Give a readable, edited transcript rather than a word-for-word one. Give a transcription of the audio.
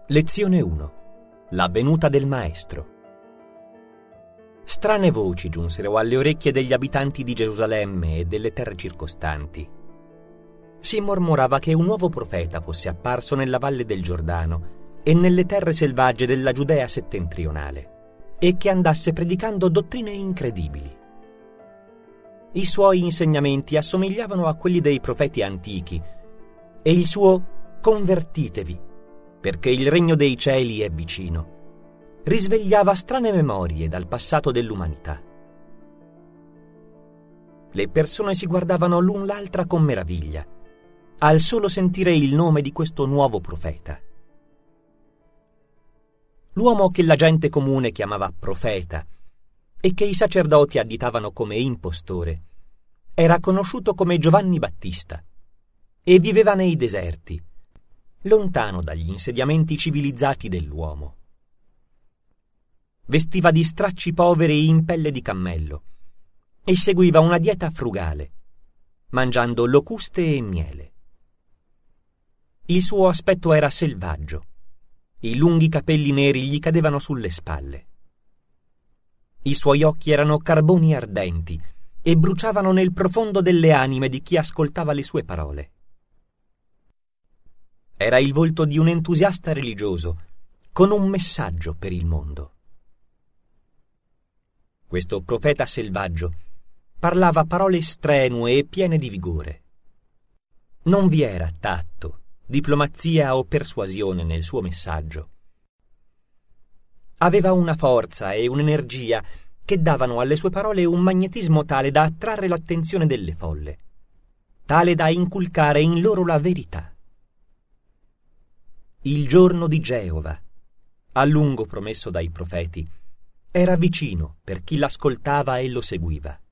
Lezione 1. La venuta del maestro. Strane voci giunsero alle orecchie degli abitanti di Gerusalemme e delle terre circostanti. Si mormorava che un nuovo profeta fosse apparso nella valle del Giordano e nelle terre selvagge della Giudea settentrionale e che andasse predicando dottrine incredibili. I suoi insegnamenti assomigliavano a quelli dei profeti antichi e il suo «convertitevi, perché il regno dei cieli è vicino» risvegliava strane memorie dal passato dell'umanità. Le persone si guardavano l'un l'altra con meraviglia al solo sentire il nome di questo nuovo profeta. L'uomo che la gente comune chiamava profeta e che i sacerdoti additavano come impostore era conosciuto come Giovanni Battista e viveva nei deserti, lontano dagli insediamenti civilizzati dell'uomo. Vestiva di stracci poveri in pelle di cammello e seguiva una dieta frugale, mangiando locuste e miele. Il suo aspetto era selvaggio, i lunghi capelli neri gli cadevano sulle spalle. I suoi occhi erano carboni ardenti e bruciavano nel profondo delle anime di chi ascoltava le sue parole. Era il volto di un entusiasta religioso con un messaggio per il mondo. Questo profeta selvaggio parlava parole strenue e piene di vigore. Non vi era tatto, diplomazia o persuasione nel suo messaggio. Aveva una forza e un'energia che davano alle sue parole un magnetismo tale da attrarre l'attenzione delle folle, tale da inculcare in loro la verità. Il giorno di Geova, a lungo promesso dai profeti, era vicino per chi l'ascoltava e lo seguiva.